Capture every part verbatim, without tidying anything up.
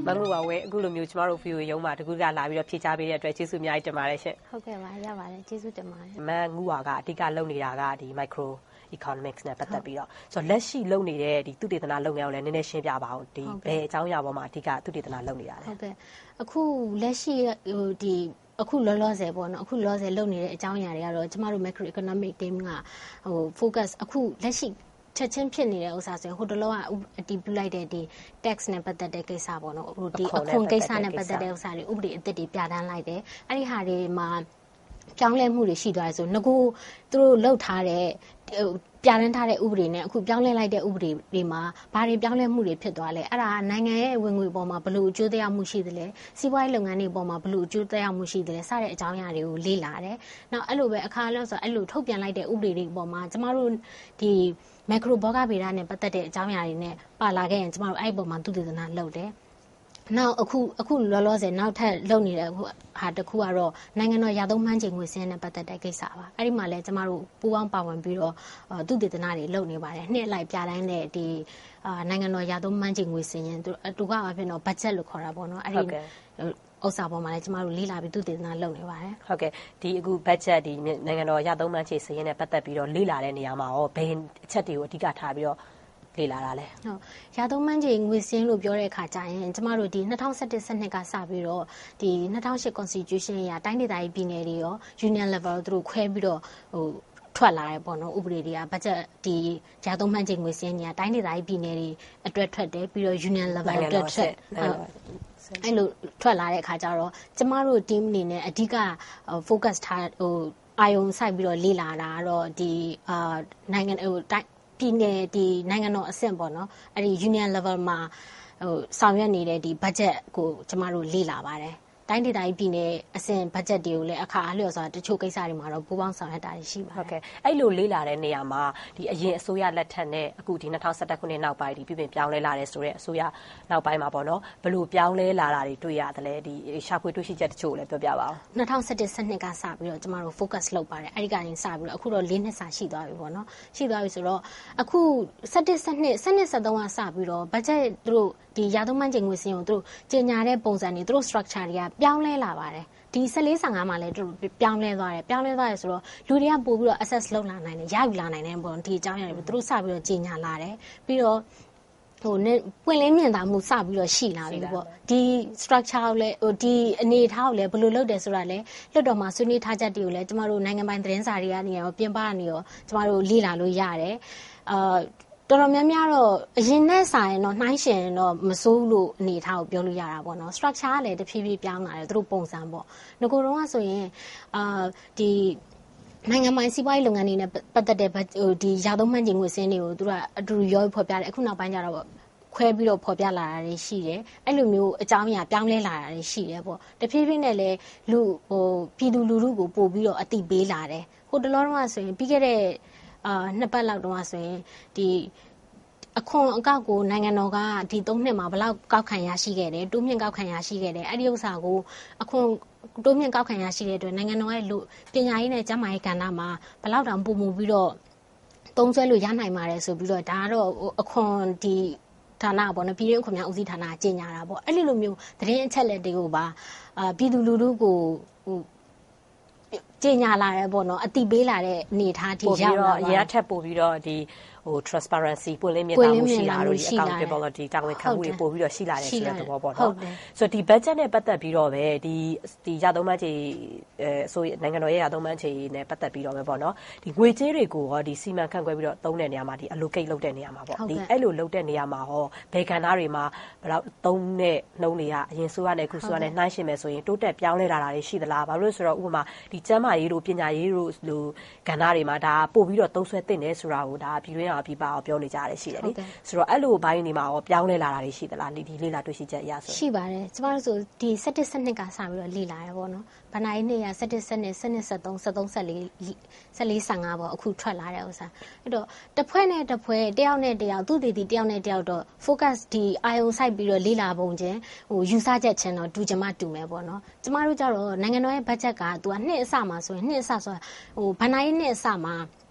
မငူပါဝဲအခုလိုမျိုးကျမတို့ view ရုံးမှာတကူကလာပြီးတော့ဖြေချပေးတဲ့အတွက်ကျေးဇူးအများကြီးတင်ပါတယ်ရှင်ဟုတ်ကဲ့ပါရပါတယ်ကျေးဇူးတင်ပါတယ်မငူပါကအဓိကလုပ်နေတာကဒီ micro economics နဲ့ပတ်သက်ပြီးတော့ဆိုတော့လက်ရှိလုပ်နေတဲ့ဒီသုတေသနလုပ်ငန်းကိုလည်းနည်းနည်းရှင်းပြပါဦးဒီဘယ်အကြောင်းအရာပေါ်မှာအဓိကသုတေသနလုပ်နေတာလဲဟုတ်ကဲ့အခုလက်ရှိဟိုဒီအခုလောလောဆယ်ပေါ့နော်အခုလောလောဆယ်လုပ်နေတဲ့အကြောင်းအရာတွေကတော့ကျမတို့ macro economic team ကဟို focus အခုလက်ရှိချက်ချင်းဖြစ်နေတဲ့ဥစ္စာဆိုရင်ဟိုတလောကအတီးပြလိုက်တဲ့ဒီ tax နဲ့ပတ်သက်တဲ့ကိစ္စပေါ့နော်ဟိုဒီအခွန်ကိစ္စနဲ့ပတ်သက်တဲ့ဥစ္စာတွေဥပဒေအသစ်တွေပြဋ္ဌာန်းလိုက်တယ်အဲ့ဒီဟာတွေမှာပြောင်းလဲမှုတွေရှိသွားတယ်ဆိုငကိုသူတို့လှုပ်ထားတဲ့ပြဋ္ဌာန်းထားတဲ့ဥပဒေနဲ့အခုပြောင်းလဲလိုက်တဲ့ဥပဒေတွေမှာဘာတွေပြောင်းလဲမှုတွေဖြစ်သွားလဲအဲ့ဒါနိုင်ငံရဲ့ဝင်ငွေပေါ်မှာဘယ်လိုအကျိုးသက်ရောက်မှုရှိသလဲစီးပွားရေးလုပ်ငန်းတွေပေါ်မှာဘယ်လိုအကျိုးသက်ရောက်မှုရှိသလဲစတဲ့အကြောင်းအရာတွေကိုလေ့လာတယ်။နောက်အဲ့လိုပဲအခါလောက်ဆိုအဲ့လိုထုတ်ပြန်လိုက်တဲ့ဥပဒေတွေပေါ်မှာကျမတို့ဒီ macro ဘောဂဗေဒနဲ့ပတ်သက်တဲ့အကြောင်းအရာတွေနဲ့ပါလာခဲ့ရင်ကျမတို့အဲ့ဒီပေါ်မှာသုတေသနလုပ်တယ်။နောက်အခုအခုလောလောဆယ်နောက်ထပ်လုပ်နေတဲ့ဟာတစ်ခုကတော့နိုင်ငံတော်ရာသုံးမှန်းချိန်ငွေစင်းနဲ့ပတ်သက်တဲ့ကိစ္စပါအဲ့ဒီမှာလည်းကျမတို့ပူးပေါင်းပါဝင်ပြီးတော့သုတေသနတွေလုပ်နေပါတယ်နှစ်လိုက်ပြတိုင်းတဲ့ဒီအာနိုင်ငံတော်ရာသုံးမှန်းချိန်ငွေစင်းရင်တူကဘာဖြစ်တော့ budget လို့ခေါ်တာပေါ့နော်အဲ့ဒီဥစ္စာပေါ်မှာလည်းကျမတို့လေ့လာပြီးသုတေသနလုပ်နေပါတယ်ဟုတ်ကဲ့ဒီအခု budget ဒီနိုင်ငံတော်ရာသုံးမှန်းချိန်စင်းနဲ့ပတ်သက်ပြီးတော့လေ့လာတဲ့နေရာမှာရောဘယ်အချက်တွေကိုအဓိကထားပြီးတော့လေ့လာတာလဲဟုတ်ရာသုံးမှန်းချိန်ငွေစင်းလို့ပြောတဲ့အခါကျရင်ကျမတို့ဒီ၂၀၁၁ စနစ်ကစပြီးတော့ဒီ၂၀၀၈ constitution အရတိုင်းဒေသကြီးပြည်နယ်တွေရော union level သူတို့ခွဲပြီးတော့ဟိုထွက်လာတယ်ပေါ့နော်ဥပဒေတွေကဘတ်ဂျက်ဒီရာသုံးမှန်းချိန်ငွေစင်းကြီးတိုင်းဒေသကြီးပြည်နယ်တွေအတွက်ထွက်တယ်ပြီးတော့ union level အတွက်ထွက်အဲ့လိုထွက်လာတဲ့အခါကျတော့ကျမတို့ team အနေနဲ့အဓိက focus ထားဟိုအာယုံစိုက်ပြီးတော့လေ့လာတာကတော့ဒီအာနိုင်ငံဟိုပြည်နယ်ဒီနိုင်ငံတော်အဆင့်ပေါ့နော်အဲ့ဒီ union level မှာဟိုဆောင်ရွက်နေတဲ့ဒီ budget ကိုကျမတို့လေ့လာပါတယ်တိုင်းဒေသကြီးပြည်နယ်အဆင့် budget တွေကိုလည်းအခါအားလျော်စွာတချို့ကိစ္စတွေမှာတော့ပူးပေါင်းဆောင်ရွက်တာရှိပါတယ်ဟုတ်ကဲ့အဲ့လိုလေ့လာတဲ့နေရာမှာဒီအရင်အစိုးရလက်ထက်နဲ့အခုဒီ၂၀၁၁ခုနှစ်နောက်ပိုင်းဒီပြည်ပပြောင်းလဲလာတဲ့ဆိုတဲ့အစိုးရနောက်ပိုင်းမှာပေါ့နော်ဘယ်လိုပြောင်းလဲလာတာတွေတွေ့ရတယ်လဲဒီရှာဖွေတွေ့ရှိချက်တချို့လည်းပြောပြပါဦး၂၀၁၁စနစ်ကစပြီးတော့ကျမတို့ focus လုပ်ပါတယ်အဲ့ဒီကနေစပြီးတော့အခုတော့၄နှစ်စာရှိသွားပြီပေါ့နော်ရှိသွားပြီဆိုတော့အခု၁၁စနစ်စနစ်၁၃ကစပြီးတော့ budget သူတို့ဒီရာသုံးမှန်းချိန်ငွေစင်းကိုသူတို့ကြေညာတဲ့ပုံစံတွေသူတို့ structure တွေကပြောင်းလဲလာပါတယ်ဒီ၁၄ ၁၅မှာလည်းသူတို့ပြောင်းလဲသွားတယ်ပြောင်းလဲသွားတယ်ဆိုတော့လူတွေကပို့ပြီးတော့ access လုပ်လာနိုင်တယ်ရယူလာနိုင်တယ်ပေါ့ဒီအကြောင်းအရာတွေသူတို့စပြီးတော့ကြေညာလာတယ်ပြီးတော့ဟိုနဲ့ပွင့်လင်းမြင်သာမှုစပြီးတော့ရှိလာပြီပေါ့ဒီ structure ကိုလည်းဟိုဒီအနေအထားကိုလည်းဘယ်လိုလုပ်တယ်ဆိုတာလည်းလွတ်တော်မှာဆွေးနွေးထားချက်တွေကိုလည်းကျမတို့နိုင်ငံပိုင်သတင်းစာတွေကနေရောပြင်ပကနေရောကျမတို့လေ့လာလို့ရတယ်အာတော်တော်များများတော့အရင်နဲ့ဆိုင်တော့နှိုင်းရှင်တော့မစိုးလို့အနေထားကိုပြောလို့ရတာပေါ့နော် structure ကလည်းတဖြည်းဖြည်းပြောင်းလာတယ်သူတို့ပုံစံပေါ့ငကိုတော့ကဆိုရင်အာဒီနိုင်ငံပိုင်စီးပွားရေးလုပ်ငန်းတွေနဲ့ပတ်သက်တဲ့ဟိုဒီရာသုံးမှန်းချိန်ငွေစင်းတွေကိုသူကအတူတူရောဖော်ပြတယ်အခုနောက်ပိုင်းကျတော့ခွဲပြီးတော့ဖော်ပြလာတာတွေရှိတယ်အဲ့လိုမျိုးအကြောင်းအရာပြောင်းလဲလာတာတွေရှိတယ်ပေါ့တဖြည်းဖြည်းနဲ့လည်းလူဟိုပြည်သူလူထုကိုပို့ပြီးတော့အတိပေးလာတယ်ဟိုတလောတော့ဆိုရင်ပြီးခဲ့တဲ့အာနှစ်ပတ်လောက်တော့ဆိုရင်ဒီအခွန်အကောက်ကိုနိုင်ငံတော်ကဒီသုံးနှစ်မှာဘယ်လောက်ကောက်ခံရရှိခဲ့တယ်တိုးမြင့်ကောက်ခံရရှိခဲ့တယ်အဲ့ဒီဥစ္စာကိုအခွန်တိုးမြင့်ကောက်ခံရရှိတဲ့အတွက်နိုင်ငံတော်ရဲ့လူပညာရေးနဲ့ကျန်းမာရေးကဏ္ဍမှာဘယ်လောက်တောင်ပုံမှုပြီးတော့သုံးဆွဲလို့ရနိုင်ပါတယ်ဆိုပြီးတော့ဒါကတော့အခွန်ဒီဌာနပေါ့နော်ပြည်ထောင်စုခွန်များဦးစီးဌာနကကြီးညာတာပေါ့အဲ့ဒီလိုမျိုးသတင်းအချက်လက်တွေကိုပါအာပြည်သူလူထုကိုဟိုကြီးညာလာတယ်ပေါ့နော်အတိပေးလာတဲ့အနေအထားထိရောက်လာတော့ရထက်ပို့ပြီးတော့ဒီဟို transparency ပွင့်လင်းမြင်သာမှုရှိလာလို့ဒီ accountability တာဝန်ခံမှုတွေပို့ပြီးတော့ရှိလာတယ်ဆိုတဲ့သဘောပေါ့နော်ဆိုတော့ဒီ budget နဲ့ပတ်သက်ပြီးတော့ပဲဒီဒီရသုံးမှန်းချိန်အဲဆိုနိုင်ငံတော်ရဲ့ရသုံးမှန်းချိန်နဲ့ပတ်သက်ပြီးတော့ပဲပေါ့နော်ဒီငွေကြေးတွေကိုဟောဒီစီမံခန့်ခွဲပြီးတော့သုံးတဲ့နေရာမှာဒီ allocate လုပ်တဲ့နေရာမှာပေါ့ဒီအဲ့လိုလုပ်တဲ့နေရာမှာဟောဘယ်ကဏ္ဍတွေမှာဘယ်တော့သုံးတဲ့နှုန်းတွေကအရင်ဆိုရနဲ့အခုဆိုရနဲ့နှိုင်းယှဉ်မယ်ဆိုရင်တိုးတက်ပြောင်းလဲလာတာတွေရှိသလားဘာလို့လဲဆိုတော့ဥပမာဒီကျန်းမာရေးတို့ပညာရေးတို့လိုကဏ္ဍတွေမှာဒါပို့ပြီးတော့သုံးဆွဲသင့်တယ်ဆိုတာကိုဒါပြည်တွင်းအောင်ပြည်ပအောင်ပြောနေကြရတယ်ရှိတယ်လေဆိုတော့အဲ့လိုဘိုင်းနေမှာရောပြောင်းလဲလာတာတွေရှိသလားဒီလေ့လာတွေ့ရှိချက်အရဆိုရှိပါတယ်ကျမတို့ဆိုဒီ၁၁စနစ်ကစပြီးတော့လေ့လာရပေါ့နော်ဗဏ္ဍာရေးနှစ်ရ၁၁စနစ်စနစ်၁၃ ၁၃ ၁၄ ၁၄ ၁၅ပေါ့အခုထွက်လာတဲ့ဥစ္စာအဲ့တော့တစ်ဖွဲ့နဲ့တစ်ဖွဲ့တယောက်နဲ့တယောက်သူတည်တည်တယောက်နဲ့တယောက်တော့ focus ဒီ အာယုံစိုက်ပြီးတော့လေ့လာပုံချင်းဟိုယူဆချက်ချင်းတော့တူကြမတူမယ်ပေါ့နော်ကျမတို့ကြတော့နိုင်ငံတော်ရဲ့ budget ကသူကနှစ်အစမှာဆိုရင်နှစ်အစဆိုတာဟိုဗဏ္ဍာရေးနှစ်အစမှာ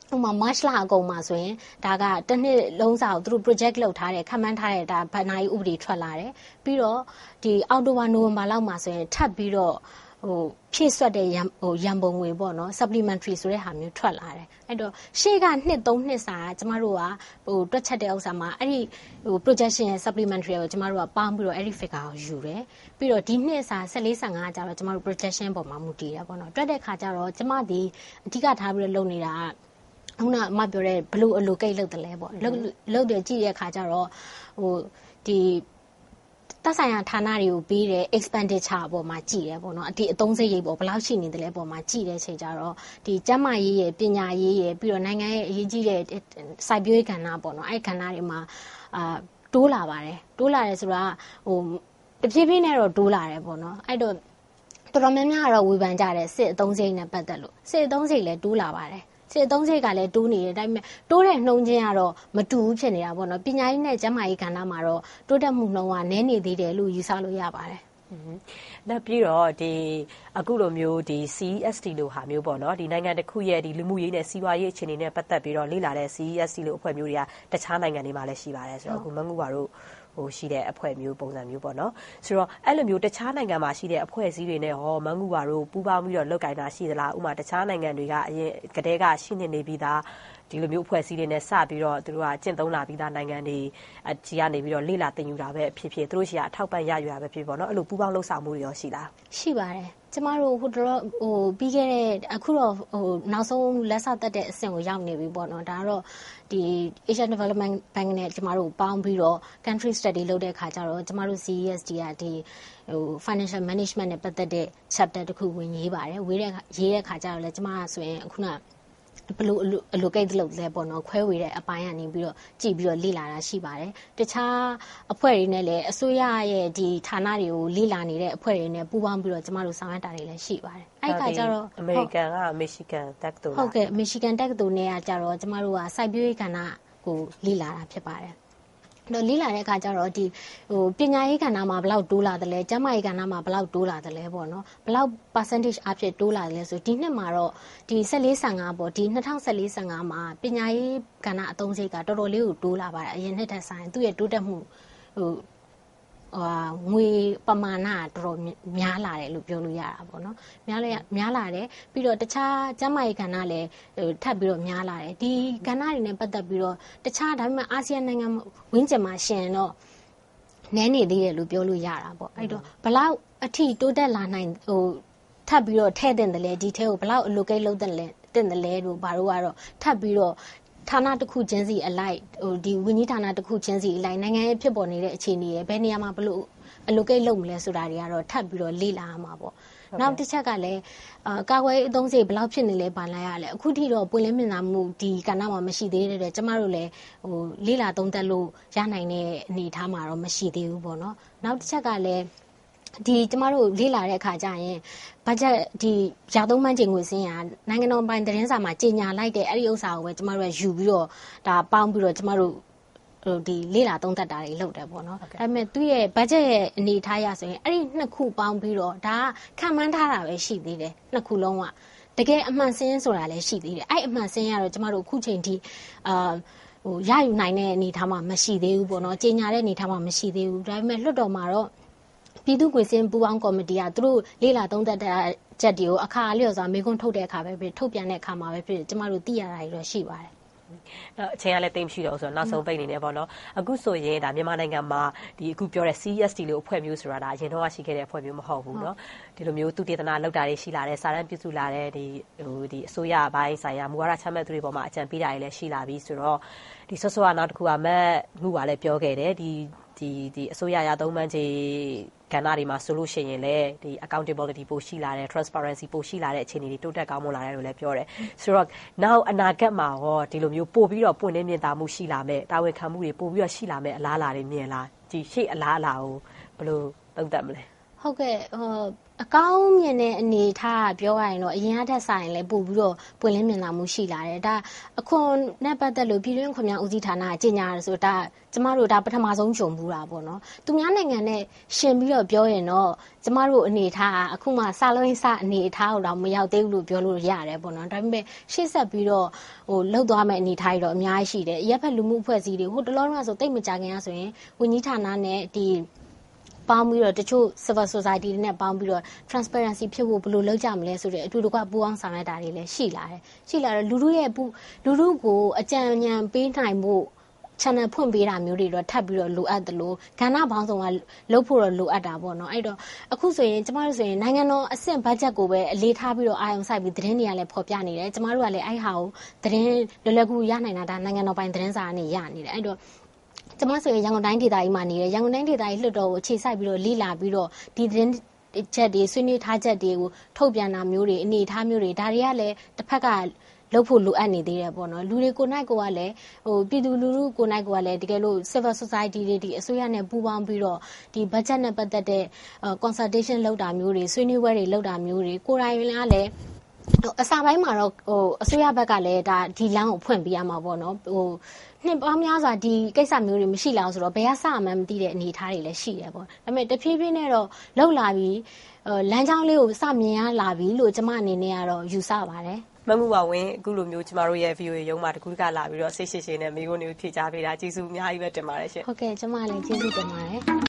ဥပမာ March လအကုန်မှာဆိုရင်ဒါကတစ်နှစ်လုံးစာကိုသူတို့ project လုပ်ထားတယ်ခန့်မှန်းထားတဲ့ဒါဘဏ္ဍာရေးဥပဒေထွက်လာတယ်ပြီးတော့ဒီအောက်တိုဘာနိုဝင်ဘာလောက်မှာဆိုရင်ထပ်ပြီးတော့ဟိုဖြည့်ဆွတ်တဲ့ရန်ဟိုရန်ပုံငွေပေါ့နော် supplementary ဆိုတဲ့ဟာမျိုးထွက်လာတယ်အဲ့တော့ရှေ့ကနှစ်သုံးနှစ်စာကျမတို့ကဟိုတွက်ချက်တဲ့ဥစ္စာမှာအဲ့ဒီဟို projection ရဲ့ supplementary ကိုကျမတို့ကပေါင်းပြီးတော့အဲ့ဒီ figure ကိုယူတယ်ပြီးတော့ဒီနှစ်စာ၁၄ ၁၅ကျတော့ကျမတို့ projection ပေါ်မှာမူတည်တယ်ပေါ့နော်တွက်တဲ့ခါကျတော့ကျမဒီအဓိကထားပြီးတော့လုပ်နေတာကခုနအမပြောတဲ့ဘလို့ allocate လုပ်တယ်လဲပေါ့လုပ်လုပ်တယ်ကြည့်တဲ့ခါကျတော့ဟိုဒီသက်ဆိုင်ရာဌာနတွေကိုပေးတဲ့ expenditure အပေါ်မှာကြည့်တယ်ပေါ့နော်အတိအသုံးစရိတ်ပေါ့ဘယ်လောက်ရှိနေတယ်လဲပေါ်မှာကြည့်တဲ့အချိန်ကျတော့ဒီကျန်းမာရေးရယ်ပညာရေးရယ်ပြီးတော့နိုင်ငံရဲ့အရေးကြီးတဲ့စိုက်ပျိုးရေးကဏ္ဍပေါ့နော်အဲ့ကဏ္ဍတွေမှာအာတိုးလာပါတယ်တိုးလာတယ်ဆိုတာဟိုတဖြည်းဖြည်းနဲ့တော့တိုးလာတယ်ပေါ့နော်အဲ့တော့တော်တော်များများကတော့ဝေဖန်ကြတယ်စစ်အသုံးစရိတ်နဲ့ပတ်သက်လို့စစ်အသုံးစရိတ်လည်းတိုးလာပါတယ်စစ်အသုံးစရိတ်ကလည်းတိုးနေတယ်ဒါပေမဲ့တိုးတဲ့နှုန်းချင်းကတော့မတူဘူးဖြစ်နေတာပေါ့နော်ပညာရေးနဲ့ကျန်းမာရေးကဏ္ဍမှာတော့တိုးတက်မှုနှုန်းကနည်းနေသေးတယ်လို့ယူဆလို့ရပါတယ်နောက်ပြီးတော့ဒီအခုလိုမျိုးဒီ C E S T လို့ဟာမျိုးပေါ့နော်ဒီနိုင်ငံတစ်ခုရဲ့ဒီလူမှုရေးနဲ့စီးပွားရေးအခြေအနေနဲ့ပတ်သက်ပြီးတော့လေ့လာတဲ့ C E S T လို့အဖွဲ့မျိုးတွေကတခြားနိုင်ငံတွေမှာလည်းရှိပါတယ်ဆိုတော့အခုမငူပါတို့ဟိုရှိတဲ့အဖွဲ့မျိုးပုံစံမျိုးပေါ့နော်ဆိုတော့အဲ့လိုမျိုးတခြားနိုင်ငံမှာရှိတဲ့အဖွဲ့အစည်းတွေနဲ့ဟောမငူပါတို့ပူးပေါင်းပြီးတော့လုပ်ကိုင်တာရှိသလားဥပမာတခြားနိုင်ငံတွေကအရင်ကတည်းကရှိနေနေပြီးသားဒီလိုမျိုးအဖွဲ့အစည်းတွေနဲ့စပြီးတော့သူတို့ကကျင့်သုံးလာပြီးသားနိုင်ငံတွေအကြီးကနေပြီးတော့လေ့လာသင်ယူတာပဲဖြစ်ဖြစ်သူတို့ရှိတာအထောက်ပံ့ရယူတာပဲဖြစ်ပေါ့နော်အဲ့လိုပူးပေါင်းလှုပ်ဆောင်မှုတွေရောရှိလားရှိပါတယ်ကျမတို့ဟိုတော့ဟိုပြီးခဲ့တဲ့အခုတော့ဟိုနောက်ဆုံးလက်စသက်တဲ့အဆင့်ကိုရောက်နေပြီပေါ့နော်ဒါကတော့ဒီ Asian Development Bank နဲ့ကျမတို့ပေါင်းပြီးတော့ country study လုပ်တဲ့အခါကျတော့ကျမတို့ C E S D ကဒီဟို financial management နဲ့ပတ်သက်တဲ့ chapter တစ်ခုဝင်ရေးပါတယ်ဝေးတဲ့ရေးတဲ့အခါကျတော့လည်းကျမကဆိုရင်ခုနဘလို့ allocate လုပ်လဲပေါ့နော်ခွဲဝေတဲ့အပိုင်းကနေပြီးတော့ကြည့်ပြီးတော့လေ့လာတာရှိပါတယ်တခြားအဖွဲ့တွေနဲ့လည်းအစိုးရရဲ့ဒီဌာနတွေကိုလေ့လာနေတဲ့အဖွဲ့တွေနဲ့ပူးပေါင်းပြီးတော့ကျမတို့ဆောင်ရွက်တာတွေလည်းရှိပါတယ်အဲ့ခါကျတော့အမေရိကန်ကအမေရှိကန်တက္ကသိုလ်ဟုတ်ကဲ့အမေရှိကန်တက္ကသိုလ်နဲ့ကကျတော့ကျမတို့ကစိုက်ပျိုးရေးကဏ္ဍကိုလေ့လာတာဖြစ်ပါတယ်တော့လေ့လာတဲ့အခါကျတော့ဒီဟိုပညာရေးကဏ္ဍမှာဘယ်လောက်တိုးလာတယ်လဲကျန်းမာရေးကဏ္ဍမှာဘယ်လောက်တိုးလာတယ်လဲပေါ့နော်ဘယ်လောက် percentage အဖြစ်တိုးလာတယ်လဲဆိုဒီနှစ်မှာတော့ဒီ၁၄ ၁၅ပေါ့ဒီ၂၀၁၄ ၁၅မှာပညာရေးကဏ္ဍအသုံးစရိတ်ကတော်တော်လေးကိုတိုးလာပါတယ်အရင်နှစ်ထက်ဆိုင်သူ့ရဲ့တိုးတက်မှုဟိုဟာငွေပမာဏတော်တော်များလာတယ်လို့ပြောလို့ရတာပေါ့နော်များလဲများလာတယ်ပြီးတော့တခြားကျန်းမာရေးကဏ္ဍလည်းထပ်ပြီးတော့များလာတယ်ဒီကဏ္ဍတွေနဲ့ပတ်သက်ပြီးတော့တခြားဒါပေမဲ့အာဆီယံနိုင်ငံဝင်းကျင်မှာရှင်တော့နည်းနေသေးတယ်လို့ပြောလို့ရတာပေါ့အဲ့တော့ဘလောက်အထိတိုးတက်လာနိုင်ဟိုထပ်ပြီးတော့ထဲ့တဲ့တယ်လေဒီထဲကိုဘလောက် allocate လုပ်တဲ့လဲတဲ့တယ်လေတို့ဘာလို့ကတော့ထပ်ပြီးတော့ဌာနတစ်ခုချင်းစီအလိုက်ဟိုဒီဝင်းကြီးဌာနတစ်ခုချင်းစီအလိုက်နိုင်ငံရဲ့ဖြစ်ပေါ်နေတဲ့အခြေအနေရဲ့ဘယ်နေရာမှာဘလို့ allocate လုပ်မလဲဆိုတာတွေကတော့ထပ်ပြီးတော့လေ့လာရမှာပေါ့နောက်တစ်ချက်ကလည်းအာကာကွယ်အသုံးစရိတ်ဘယ်လောက်ဖြစ်နေလဲပါလိုက်ရလဲအခုထိတော့ပွင့်လင်းမြင်သာမှုဒီကဏ္ဍမှာမရှိသေးတဲ့ကျမတို့လည်းဟိုလေ့လာသုံးသပ်လို့ရနိုင်တဲ့အနေအထားမှာတော့မရှိသေးဘူးပေါ့နော်နောက်တစ်ချက်ကလည်းဒီကျမတို့လေ့လာတဲ့အခါကျရင်ဘတ်ဂျက်ဒီရာသုံးမှန်းချိန်ငွေစင်းရနိုင်ငံတော်ပိုင်သတင်းစာမှာကြေညာလိုက်တဲ့အဲ့ဒီဥစ္စာကိုပဲကျမတို့ကယူပြီးတော့ဒါပေါင်းပြီးတော့ကျမတို့ဟိုဒီလေ့လာသုံးသပ်တာတွေလုပ်တယ်ပေါ့နော်ဒါပေမဲ့သူ့ရဲ့ဘတ်ဂျက်ရဲ့အနေအထားရဆိုရင်အဲ့ဒီနှစ်ခုပေါင်းပြီးတော့ဒါကခံမှန်းထားတာပဲရှိသေးတယ်နှစ်ခုလုံးကတကယ်အမှန်စင်းဆိုတာလည်းရှိသေးတယ်အဲ့အမှန်စင်းရတော့ကျမတို့အခုချိန်ထိအာဟိုရယူနိုင်တဲ့အနေအထားမှာမရှိသေးဘူးပေါ့နော်ကြေညာတဲ့အနေအထားမှာမရှိသေးဘူးဒါပေမဲ့လွှတ်တော်မှာတော့ပြည်သူ့ကွယ်စင်းပူးပေါင်းကော်မတီကသူတို့လေ့လာသုံးသပ်တဲ့ချက်တွေကိုအခါအလျော်စွာမေးခွန်းထုတ်တဲ့အခါပဲဖြစ်ထုတ်ပြန်တဲ့အခါမှာပဲဖြစ်ကျမတို့သိရတာတွေတော့ရှိပါတယ်အချိန်ကလည်းတိတ်မရှိတော့ဆိုတော့နောက်ဆုံးပိတ်နေတယ်ပေါ့နော်အခုဆိုရင်ဒါမြန်မာနိုင်ငံမှာဒီအခုပြောတဲ့ C E S T လို့အဖွဲ့မျိုးဆိုတာဒါအရင်တော့ရှိခဲ့တဲ့အဖွဲ့မျိုးမဟုတ်ဘူးเนาะဒီလိုမျိုးသူတည်တနာလောက်တာတွေရှိလာတယ်စာရန်ပြုစုလာတဲ့ဒီဟိုဒီအစိုးရဘိုင်းဆိုင်ရာမူဝါဒချမှတ်သူတွေပေါ်မှာအကြံပေးတာတွေလည်းရှိလာပြီဆိုတော့ဒီဆော့ဆော့ကနောက်တစ်ခုကမက်မှုကလည်းပြောခဲ့တယ်ဒီဒီဒီအစိုးရရသုံးမှန်းကြီးကဏ္ဍတွေမှာဆိုလို့ရှိရင်လည်းဒီ accountability ပိုရှိလာတယ် transparency ပိုရှိလာတဲ့အခြေအနေတွေတိုးတက်ကောင်းမွန်လာတယ်လို့လည်းပြောတယ်ဆိုတော့နောက်အနာဂတ်မှာရောဒီလိုမျိုးပို့ပြီးတော့ပွင့်လင်းမြင်သာမှုရှိလာမယ်တာဝန်ခံမှုတွေပို့ပြီးတော့ရှိလာမယ်အလားအလာတွေမြင်လားဒီရှေ့အလားအလာကိုဘယ်လိုသုံးသပ်မလဲဟုတ်ကဲ့ဟိုအကောင်းမြင်တဲ့အနေထားပြောရရင်တော့အရင်ကထက်ဆိုင်လဲပို့ပြီးတော့ပွင့်လင်းမြင်သာမှုရှိလာတယ်ဒါအခွန်နဲ့ပတ်သက်လို့ပြည်တွင်းခွန်များဦးစီးဌာနကကြေညာရဆိုဒါကျမတို့ဒါပထမဆုံးကြုံဘူးတာပေါ့နော်သူများနိုင်ငံနဲ့ရှင်ပြီးတော့ပြောရင်တော့ကျမတို့အနေထားအခုမှစလုံးစအနေထားတော့မရောက်သေးဘူးလို့ပြောလို့ရတယ်ပေါ့နော်ဒါပေမဲ့ရှေ့ဆက်ပြီးတော့ဟိုလှုပ်သွားမယ့်အနေထားတွေတော့အများကြီးရှိတယ်ရပ်ဖက်လူမှုအဖွဲ့အစည်းတွေဟိုတလောကဆိုတိတ်မကြခင်ရဆိုရင်ဝန်ကြီးဌာနနဲ့ဒီပေါင်းပြီးတော့တချို့ civil society တွေနဲ့ပေါင်းပြီးတော့ transparency ဖြစ်ဖို့ဘယ်လိုလုပ်ကြမလဲဆိုတဲ့အတူတကွပူးပေါင်းဆောင်ရွက်တာတွေလည်းရှိလာတယ်ရှိလာတော့လူလူရဲ့လူလူကိုအကြံဉာဏ်ပေးနိုင်ဖို့ channel ဖွင့်ပေးတာမျိုးတွေတော့ထပ်ပြီးတော့လိုအပ်တယ်လို့ကဏ္ဍပေါင်းစုံကလုပ်ဖို့တော့လိုအပ်တာပေါ့နော်အဲ့တော့အခုဆိုရင်ကျမတို့ဆိုရင်နိုင်ငံတော်အဆင့် budget ကိုပဲအလေးထားပြီးတော့အာရုံစိုက်ပြီးသတင်းတွေကလည်းဖော်ပြနေတယ်ကျမတို့ကလည်းအဲ့ဟာကိုသတင်းလွယ်လွယ်ကူကူရနိုင်တာဒါနိုင်ငံတော်ပိုင်သတင်းစာကနေရနေတယ်အဲ့တော့ကျမဆိုရင်ရန်ကုန်တိုင်းဒေသကြီးမှာနေတယ်ရန်ကုန်တိုင်းဒေသကြီးလွှတ်တော်ကိုအခြေစိုက်ပြီးတော့လိလာပြီးတော့ဒီသတင်းချက်တွေဆွေးနွေးထားချက်တွေကိုထုတ်ပြန်တာမျိုးတွေအနေထားမျိုးတွေဒါတွေကလည်းတစ်ဖက်ကလုပ်ဖို့လိုအပ်နေသေးတယ်ပေါ့နော်လူတွေကိုနိုင်ကိုကလည်းဟိုပြည်သူလူထုကိုနိုင်ကိုကလည်းတကယ်လို့ civil society တွေဒီအစိုးရနဲ့ပူးပေါင်းပြီးတော့ဒီ budget နဲ့ပတ်သက်တဲ့ consultation လုပ်တာမျိုးတွေဆွေးနွေးပွဲတွေလုပ်တာမျိုးတွေကိုယ်တိုင်လည်းအစားပိုင်းမှာတော့ဟိုအစိုးရဘက်ကလည်းဒါဒီလမ်းကိုဖွင့်ပေးရမှာပေါ့နော်ဟိုနှစ်ပေါင်းများစွာဒီကိစ္စမျိုးတွေမရှိလောက်ဆိုတော့ဘယ်ကစမှန်းမသိတဲ့အနေအထားတွေလည်းရှိရပေါ့ဒါပေမဲ့တဖြည်းဖြည်းနဲ့တော့လောက်လာပြီးလမ်းကြောင်းလေးကိုစမြင်ရလာပြီလို့ကျမအနေနဲ့ကတော့ယူဆပါတယ်မမှုပါဝင်အခုလိုမျိုးကျမတို့ရဲ့ ဗီအိုအေ ရုံးမှာတကူတကလာပြီးတော့စိတ်ရှိရှိနဲ့မိကိုနေဖြေချပေးတာကျေးဇူးအများကြီးပဲတင်ပါတယ်ရှင်ဟုတ်ကဲ့ကျမလည်းကျေးဇူးတင်ပါတယ်